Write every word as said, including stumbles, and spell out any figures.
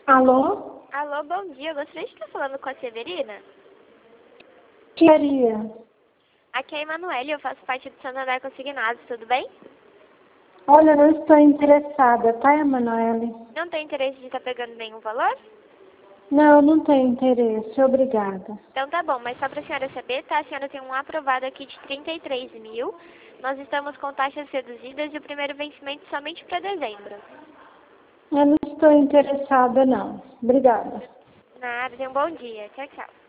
Alô? Alô, bom dia. Eu gostaria de estar falando com a Severina. Queria. Aqui é a Emanuele, eu faço parte do Santander Consignados, tudo bem? Olha, não estou interessada, tá, Emanuele? Não tem interesse de estar pegando nenhum valor? Não, não tenho interesse, obrigada. Então tá bom, mas só para a senhora saber, tá? A senhora tem um aprovado aqui de trinta e três mil. Nós estamos com taxas reduzidas e o primeiro vencimento somente para dezembro. Eu não estou interessada, não. Obrigada. Nada, tenha um bom dia. Tchau, tchau.